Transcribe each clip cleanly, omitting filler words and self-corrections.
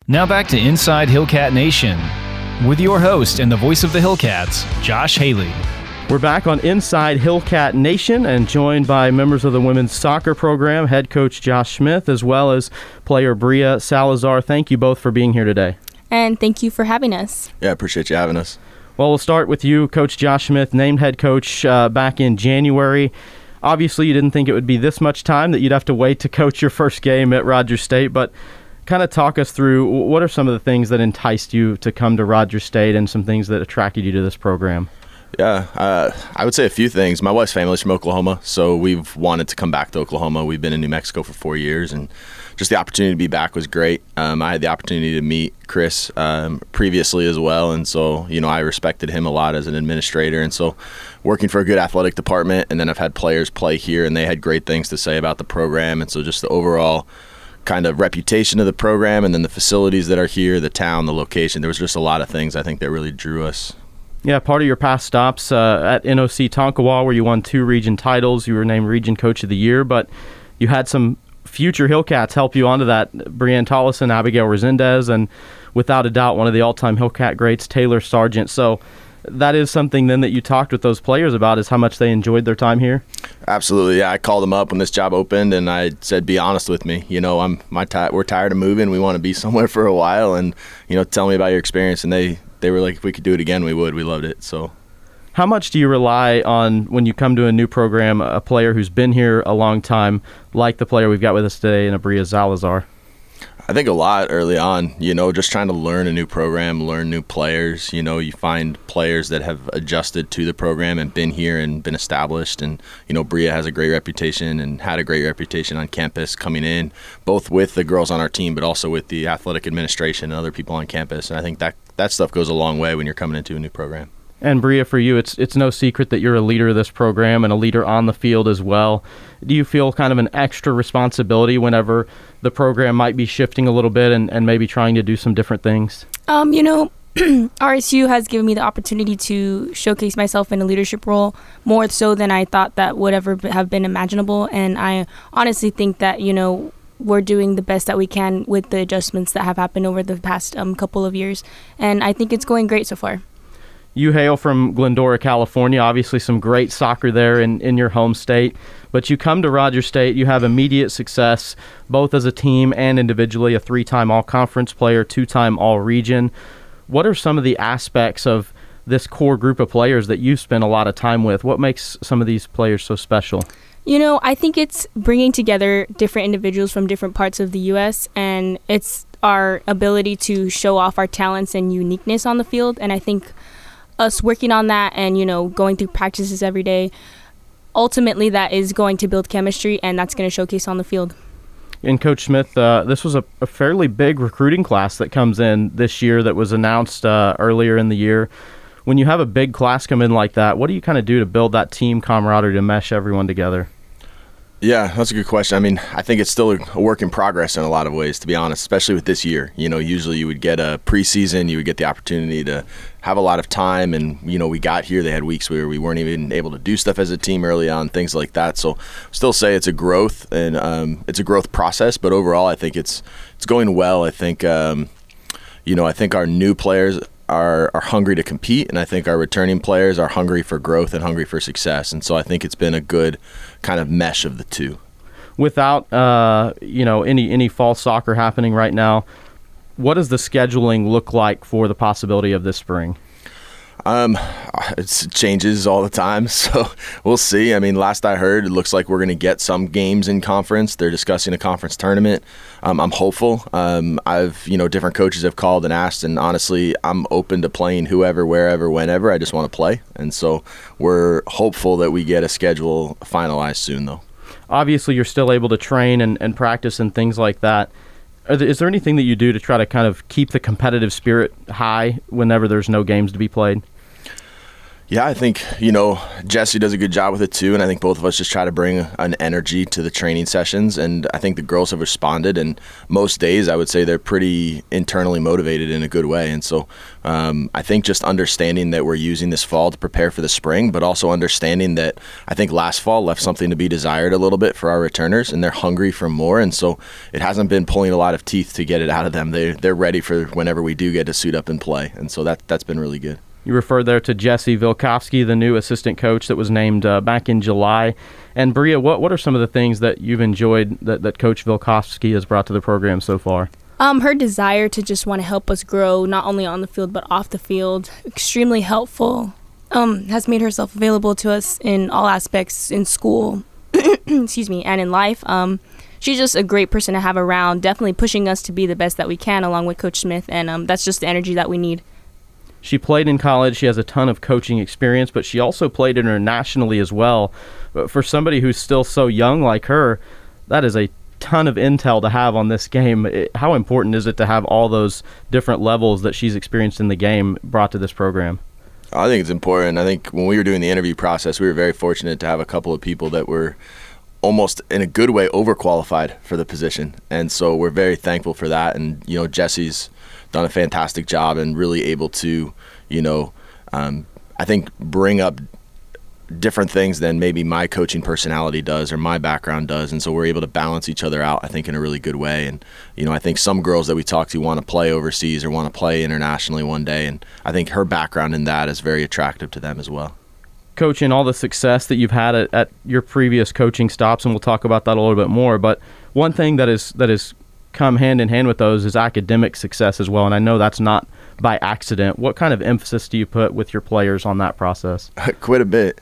Now back to Inside Hillcat Nation with your host and the voice of the Hillcats, Josh Haley. We're back on Inside Hillcat Nation and joined by members of the women's soccer program, head coach Josh Smith, as well as player Bria Salazar. Thank you both for being here today. And thank you for having us. Yeah, appreciate you having us. Well, we'll start with you, Coach Josh Smith, named head coach back in January. Obviously, you didn't think it would be this much time that you'd have to wait to coach your first game at Rogers State, but kind of talk us through what are some of the things that enticed you to come to Rogers State and some things that attracted you to this program? Yeah, I would say a few things. My wife's family's from Oklahoma, so we've wanted to come back to Oklahoma. We've been in New Mexico for 4 years, and just the opportunity to be back was great. I had the opportunity to meet Chris previously as well, and so, I respected him a lot as an administrator. And so working for a good athletic department, and then I've had players play here, and they had great things to say about the program. And so just the overall kind of reputation of the program, and then the facilities that are here, the town, the location, there was just a lot of things I think that really drew us. Yeah, part of your past stops at NOC Tonkawa, where you won 2 region titles, you were named Region Coach of the Year, but you had some future Hillcats help you onto that, Brianne Tollison, Abigail Resendez, and without a doubt, one of the all-time Hillcat greats, Taylor Sargent. So that is something then that you talked with those players about, is how much they enjoyed their time here? Absolutely, yeah. I called them up when this job opened, and I said, be honest with me. We're tired of moving. We want to be somewhere for a while, and, tell me about your experience. And they were like, if we could do it again, we would. We loved it. So, how much do you rely on, when you come to a new program, a player who's been here a long time, like the player we've got with us today, in Bria Salazar? I think a lot early on, just trying to learn a new program, learn new players. You find players that have adjusted to the program and been here and been established. And, Bria has a great reputation and had a great reputation on campus coming in, both with the girls on our team, but also with the athletic administration and other people on campus. And I think that stuff goes a long way when you're coming into a new program. And Bria, for you, it's no secret that you're a leader of this program and a leader on the field as well. Do you feel kind of an extra responsibility whenever the program might be shifting a little bit and maybe trying to do some different things? RSU has given me the opportunity to showcase myself in a leadership role more so than I thought that would ever have been imaginable. And I honestly think that, we're doing the best that we can with the adjustments that have happened over the past couple of years. And I think it's going great so far. You hail from Glendora, California, obviously some great soccer there in your home state, but you come to Rogers State, you have immediate success, both as a team and individually, a 3-time all-conference player, 2-time all-region. What are some of the aspects of this core group of players that you've spent a lot of time with? What makes some of these players so special? I think it's bringing together different individuals from different parts of the U.S., and it's our ability to show off our talents and uniqueness on the field. And I think us working on that and, going through practices every day, ultimately that is going to build chemistry, and that's going to showcase on the field. And Coach Smith, this was a fairly big recruiting class that comes in this year that was announced earlier in the year. When you have a big class come in like that, what do you kind of do to build that team camaraderie to mesh everyone together? Yeah, that's a good question. I mean, I think it's still a work in progress in a lot of ways, to be honest, especially with this year. Usually you would get a preseason, you would get the opportunity to have a lot of time, and, we got here, they had weeks where we weren't even able to do stuff as a team early on, things like that. So still say it's a growth, and it's a growth process, but overall I think it's going well. I think, I think our new players are hungry to compete, and I think our returning players are hungry for growth and hungry for success. And so I think it's been a good kind of mesh of the two. Without any fall soccer happening right now, what does the scheduling look like for the possibility of this spring? It changes all the time, so we'll see. I mean, last I heard, it looks like we're going to get some games in conference. They're discussing a conference tournament. I'm hopeful. Different coaches have called and asked, and honestly, I'm open to playing whoever, wherever, whenever. I just want to play, and so we're hopeful that we get a schedule finalized soon, though. Obviously, you're still able to train and practice and things like that. Is there anything that you do to try to kind of keep the competitive spirit high whenever there's no games to be played? Yeah, I think, Jesse does a good job with it too, and I think both of us just try to bring an energy to the training sessions, and I think the girls have responded, and most days I would say they're pretty internally motivated in a good way, and so I think just understanding that we're using this fall to prepare for the spring, but also understanding that I think last fall left something to be desired a little bit for our returners, and they're hungry for more, and so it hasn't been pulling a lot of teeth to get it out of them. They're ready for whenever we do get to suit up and play, and so that's been really good. You referred there to Jesse Vilkowski, the new assistant coach that was named back in July. And Bria, what are some of the things that you've enjoyed that Coach Vilkowski has brought to the program so far? Her desire to just want to help us grow, not only on the field but off the field, extremely helpful. Has made herself available to us in all aspects in school, excuse me, and in life. She's just a great person to have around, definitely pushing us to be the best that we can, along with Coach Smith, and that's just the energy that we need. She played in college. She has a ton of coaching experience, but she also played internationally as well. But for somebody who's still so young like her, that is a ton of intel to have on this game. How important is it to have all those different levels that she's experienced in the game brought to this program? I think it's important. I think when we were doing the interview process, we were very fortunate to have a couple of people that were almost in a good way overqualified for the position. And so we're very thankful for that. And, Jesse's done a fantastic job and really able to, I think bring up different things than maybe my coaching personality does or my background does. And so we're able to balance each other out, I think, in a really good way. And, I think some girls that we talk to want to play overseas or want to play internationally one day. And I think her background in that is very attractive to them as well. Coach, in all the success that you've had at your previous coaching stops, and we'll talk about that a little bit more, but one thing that is come hand in hand with those is academic success as well, and I know that's not by accident. What kind of emphasis do you put with your players on that process? Quite a bit.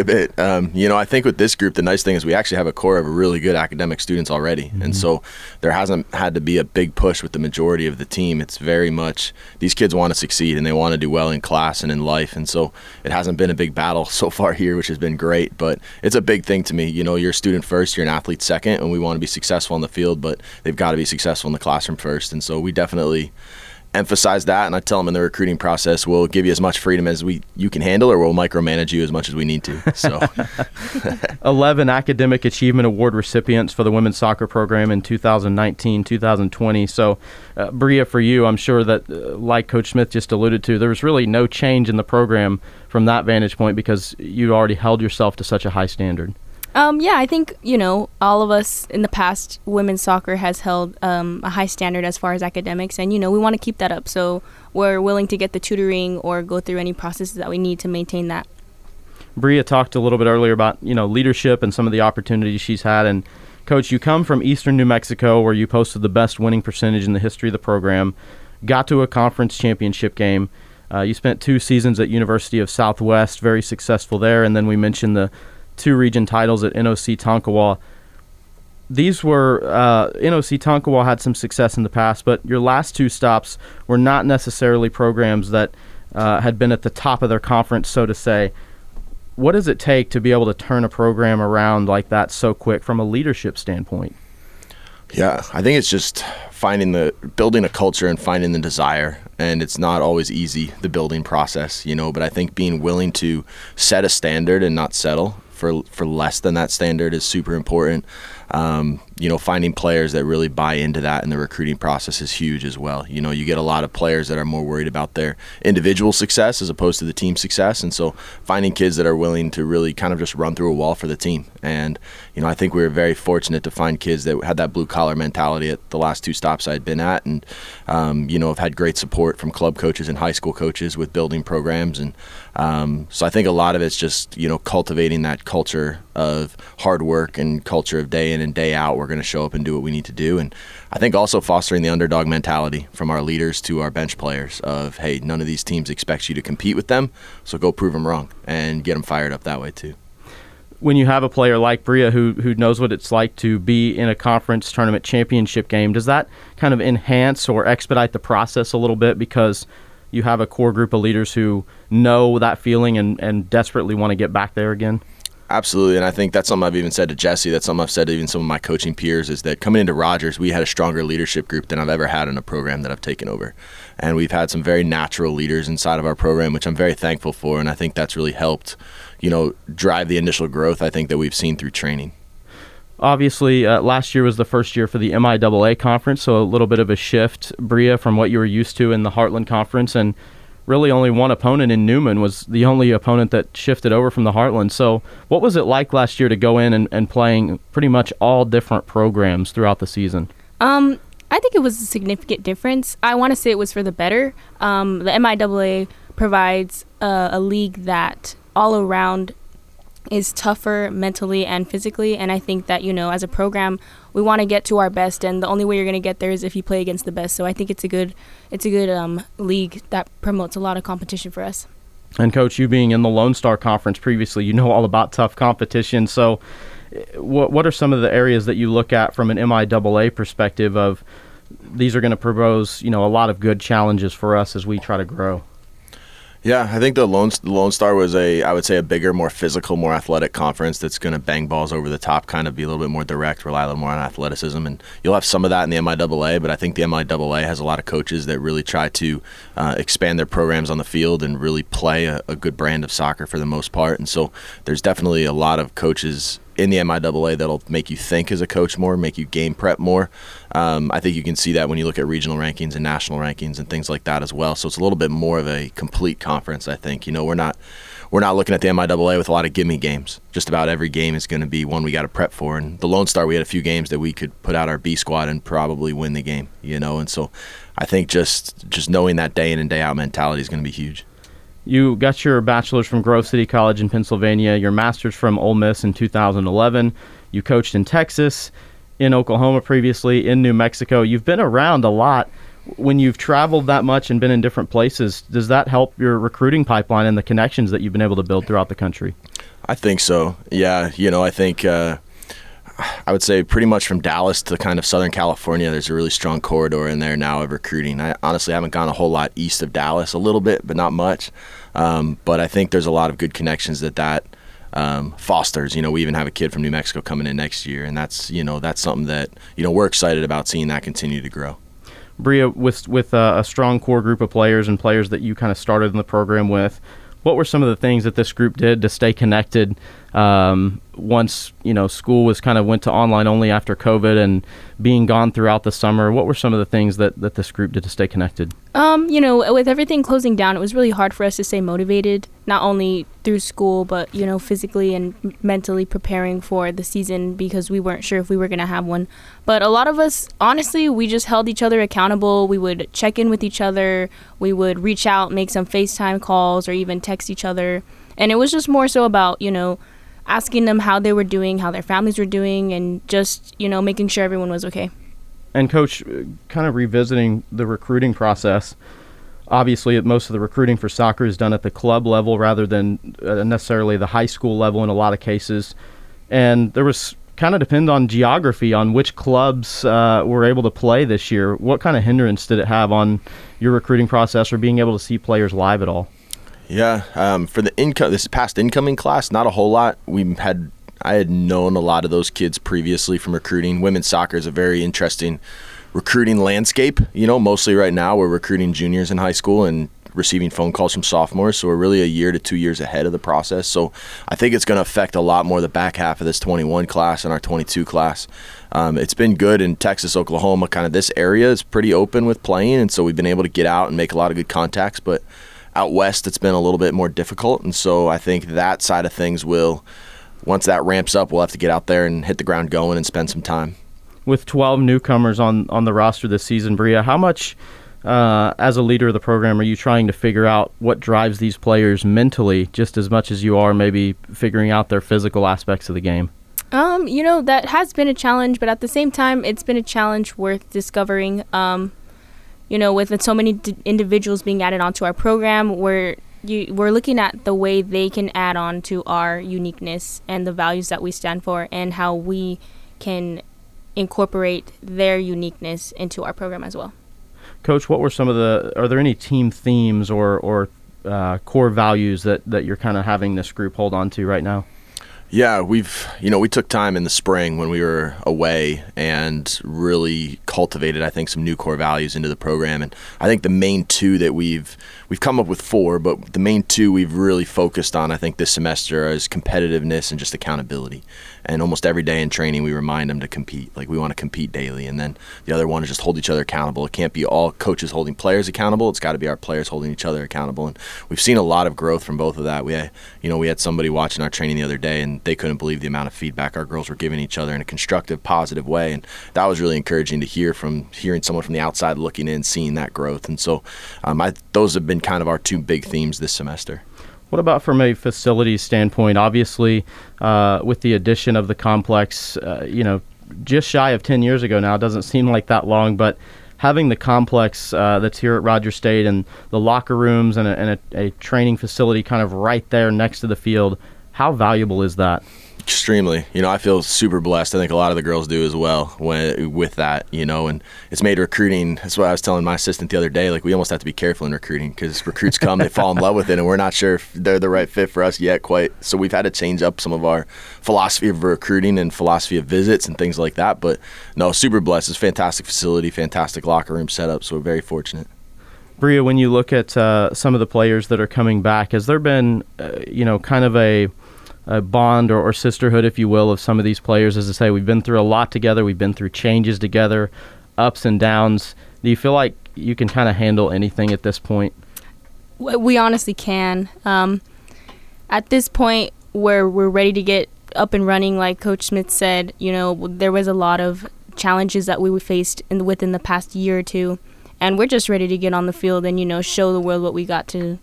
I think with this group, the nice thing is we actually have a core of really good academic students already, and so there hasn't had to be a big push with the majority of the team. It's very much these kids want to succeed and they want to do well in class and in life, and so it hasn't been a big battle so far here, which has been great, but it's a big thing to me. You're a student first, you're an athlete second, and we want to be successful on the field, but they've got to be successful in the classroom first, and so we definitely emphasize that, and I tell them in the recruiting process, we'll give you as much freedom as you can handle, or we'll micromanage you as much as we need to. So 11 Academic Achievement Award recipients for the women's soccer program in 2019, 2020. So Bria, for you, I'm sure that like Coach Smith just alluded to, there was really no change in the program from that vantage point because you already held yourself to such a high standard. I think, all of us in the past, women's soccer has held a high standard as far as academics, and, we want to keep that up. So we're willing to get the tutoring or go through any processes that we need to maintain that. Bria talked a little bit earlier about, leadership and some of the opportunities she's had. And, Coach, you come from Eastern New Mexico, where you posted the best winning percentage in the history of the program, got to a conference championship game. You spent 2 seasons at University of Southwest, very successful there, and then we mentioned the 2 region titles at NOC Tonkawa. These were, NOC Tonkawa had some success in the past, but your last 2 stops were not necessarily programs that had been at the top of their conference, so to say. What does it take to be able to turn a program around like that so quick from a leadership standpoint? Yeah, I think it's just building a culture and finding the desire. And it's not always easy, the building process, but I think being willing to set a standard and not settle for less than that standard is super important. Finding players that really buy into that in the recruiting process is huge as well. You get a lot of players that are more worried about their individual success as opposed to the team success. And so finding kids that are willing to really kind of just run through a wall for the team. And, I think we were very fortunate to find kids that had that blue collar mentality at the last 2 stops I'd been at. And, have had great support from club coaches and high school coaches with building programs. And so I think a lot of it's just, cultivating that culture of hard work and culture of day in and day out. We're going to show up and do what we need to do. And I think also fostering the underdog mentality from our leaders to our bench players of, hey, none of these teams expect you to compete with them, so go prove them wrong and get them fired up that way too. When you have a player like Bria who knows what it's like to be in a conference tournament championship game, does that kind of enhance or expedite the process a little bit because you have a core group of leaders who know that feeling and desperately want to get back there again? Absolutely, and I think that's something I've even said to Jesse. That's something I've said to even some of my coaching peers, is that coming into Rogers, we had a stronger leadership group than I've ever had in a program that I've taken over. And we've had some very natural leaders inside of our program, which I'm very thankful for, and I think that's really helped, drive the initial growth I think that we've seen through training. Obviously, last year was the first year for the MIAA conference, so a little bit of a shift, Bria, from what you were used to in the Heartland Conference, and really only one opponent in Newman was the only opponent that shifted over from the Heartland. So what was it like last year to go in and playing pretty much all different programs throughout the season? I think it was a significant difference. I want to say it was for the better. The MIAA provides a league that all around is tougher mentally and physically, and I think that, as a program, we want to get to our best, and the only way you're going to get there is if you play against the best. So I think it's a good league that promotes a lot of competition for us. And Coach, you being in the Lone Star Conference previously, you know all about tough competition. So what are some of the areas that you look at from an MIAA perspective of these are going to propose, a lot of good challenges for us as we try to grow? Yeah, I think the Lone Star was I would say a bigger, more physical, more athletic conference that's going to bang balls over the top, kind of be a little bit more direct, rely a little more on athleticism. And you'll have some of that in the MIAA, but I think the MIAA has a lot of coaches that really try to expand their programs on the field and really play a good brand of soccer for the most part. And so there's definitely a lot of coaches in the MIAA that'll make you think as a coach more, make you game prep more. I think you can see that when you look at regional rankings and national rankings and things like that as well. So it's a little bit more of a complete conference, I think. We're not looking at the MIAA with a lot of gimme games. Just about every game is going to be one we got to prep for. And the Lone Star, we had a few games that we could put out our B squad and probably win the game, And so I think just knowing that day in and day out mentality is going to be huge. You got your bachelor's from Grove City College in Pennsylvania, your master's from Ole Miss in 2011. You coached in Texas, in Oklahoma previously, in New Mexico. You've been around a lot. When you've traveled that much and been in different places, does that help your recruiting pipeline and the connections that you've been able to build throughout the country? I think so. Yeah, I think I would say pretty much from Dallas to kind of Southern California, there's a really strong corridor in there now of recruiting. I honestly haven't gone a whole lot east of Dallas, a little bit, but not much. But I think there's a lot of good connections that fosters. We even have a kid from New Mexico coming in next year, and that's something that we're excited about seeing that continue to grow. Bria, with a strong core group of players and players that you kind of started in the program with, what were some of the things that this group did to stay connected once school was kind of went to online only after COVID and being gone throughout the summer? What were some of the things that this group did to stay connected? With everything closing down, it was really hard for us to stay motivated, not only through school, but, physically and mentally preparing for the season because we weren't sure if we were going to have one. But a lot of us, honestly, we just held each other accountable. We would check in with each other. We would reach out, make some FaceTime calls or even text each other. And it was just more so about, asking them how they were doing, how their families were doing, and just, making sure everyone was okay. And Coach, kind of revisiting the recruiting process, obviously most of the recruiting for soccer is done at the club level rather than necessarily the high school level in a lot of cases. And there was kind of depend on geography on which clubs were able to play this year. What kind of hindrance did it have on your recruiting process or being able to see players live at all? Yeah, for this past incoming class, not a whole lot. I had known a lot of those kids previously from recruiting. Women's soccer is a very interesting recruiting landscape. Mostly right now we're recruiting juniors in high school and receiving phone calls from sophomores, so we're really a year to 2 years ahead of the process. So I think it's going to affect a lot more the back half of this 21 class and our 22 class. It's been good in Texas, Oklahoma, kind of this area is pretty open with playing, and so we've been able to get out and make a lot of good contacts, but out west it's been a little bit more difficult, and so I think that side of things once that ramps up, we'll have to get out there and hit the ground going and spend some time. With 12 newcomers on the roster this season, Bria, how much, as a leader of the program, are you trying to figure out what drives these players mentally just as much as you are maybe figuring out their physical aspects of the game? That has been a challenge, but at the same time, it's been a challenge worth discovering. With so many individuals being added onto our program, we're looking at the way they can add on to our uniqueness and the values that we stand for and how we can incorporate their uniqueness into our program as well. Coach, what were are there any team themes or core values that you're kind of having this group hold on to right now? Yeah, we took time in the spring when we were away and really cultivated, I think, some new core values into the program. And I think the main two that we've come up with 4, but the main two we've really focused on, I think, this semester is competitiveness and just accountability. And almost every day in training, we remind them to compete. Like, we want to compete daily. And then the other one is just hold each other accountable. It can't be all coaches holding players accountable. It's got to be our players holding each other accountable. And we've seen a lot of growth from both of that. We had somebody watching our training the other day, and they couldn't believe the amount of feedback our girls were giving each other in a constructive, positive way. And that was really encouraging to hearing someone from the outside looking in, seeing that growth. And so those have been kind of our 2 big themes this semester. What about from a facilities standpoint? Obviously, with the addition of the complex, just shy of 10 years ago now, it doesn't seem like that long, but having the complex that's here at Rogers State and the locker rooms and a training facility kind of right there next to the field, how valuable is that? Extremely. I feel super blessed. I think a lot of the girls do as well with that, and it's made recruiting. That's what I was telling my assistant the other day. Like, we almost have to be careful in recruiting because recruits come, they fall in love with it, and we're not sure if they're the right fit for us yet quite. So we've had to change up some of our philosophy of recruiting and philosophy of visits and things like that. But no, super blessed. It's a fantastic facility, fantastic locker room setup. So we're very fortunate. Bria, when you look at some of the players that are coming back, has there been, kind of a bond or sisterhood, if you will, of some of these players? As I say, we've been through a lot together. We've been through changes together, ups and downs. Do you feel like you can kind of handle anything at this point? We honestly can. At this point where we're ready to get up and running, like Coach Smith said, there was a lot of challenges that we faced within the past year or two, and we're just ready to get on the field and, show the world what we got to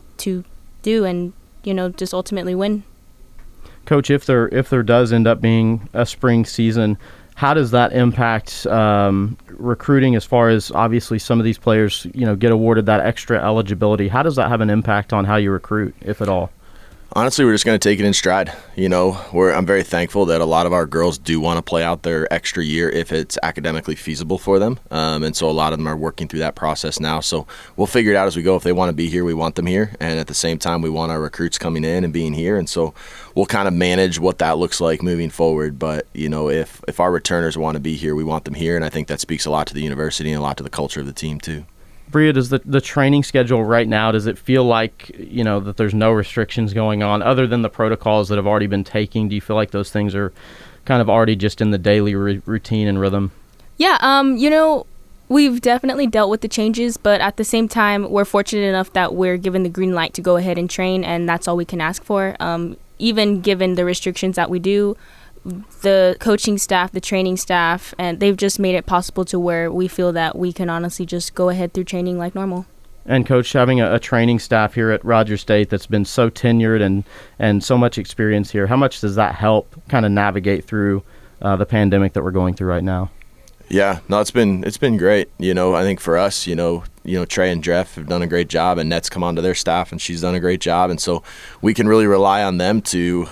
do and, just ultimately win. Coach, if there does end up being a spring season, how does that impact recruiting as far as obviously some of these players, get awarded that extra eligibility? How does that have an impact on how you recruit, if at all? Honestly, we're just going to take it in stride. I'm very thankful that a lot of our girls do want to play out their extra year if it's academically feasible for them. And so a lot of them are working through that process now. So we'll figure it out as we go. If they want to be here, we want them here. And at the same time, we want our recruits coming in and being here. And so we'll kind of manage what that looks like moving forward. But, if our returners want to be here, we want them here. And I think that speaks a lot to the university and a lot to the culture of the team, too. Bria, does the training schedule right now, does it feel like, that there's no restrictions going on other than the protocols that have already been taken? Do you feel like those things are kind of already just in the daily routine and rhythm? Yeah, we've definitely dealt with the changes, but at the same time, we're fortunate enough that we're given the green light to go ahead and train, and that's all we can ask for. Even given the restrictions that we do, the coaching staff, the training staff, and they've just made it possible to where we feel that we can honestly just go ahead through training like normal. And Coach, having a training staff here at Rogers State that's been so tenured and so much experience here, how much does that help kind of navigate through the pandemic that we're going through right now? Yeah, no, it's been great. I think for us, Trey and Jeff have done a great job, and Net's come onto their staff, and she's done a great job, and so we can really rely on them to,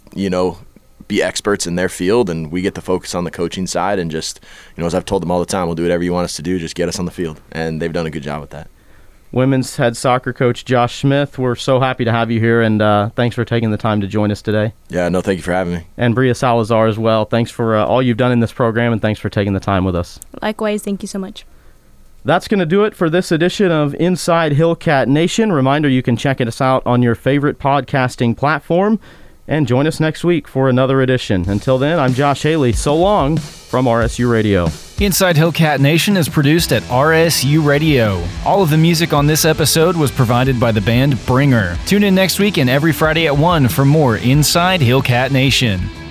be experts in their field, and we get to focus on the coaching side and just, as I've told them all the time, we'll do whatever you want us to do, just get us on the field, and they've done a good job with that. Women's head soccer coach Josh Smith, we're so happy to have you here, and thanks for taking the time to join us today. Yeah, no, thank you for having me. And Bria Salazar as well, thanks for all you've done in this program, and thanks for taking the time with us. Likewise, thank you so much. That's going to do it for this edition of Inside Hillcat Nation. Reminder, you can check us out on your favorite podcasting platform. And join us next week for another edition. Until then, I'm Josh Haley. So long from RSU Radio. Inside Hillcat Nation is produced at RSU Radio. All of the music on this episode was provided by the band Bringer. Tune in next week and every Friday at 1 for more Inside Hillcat Nation.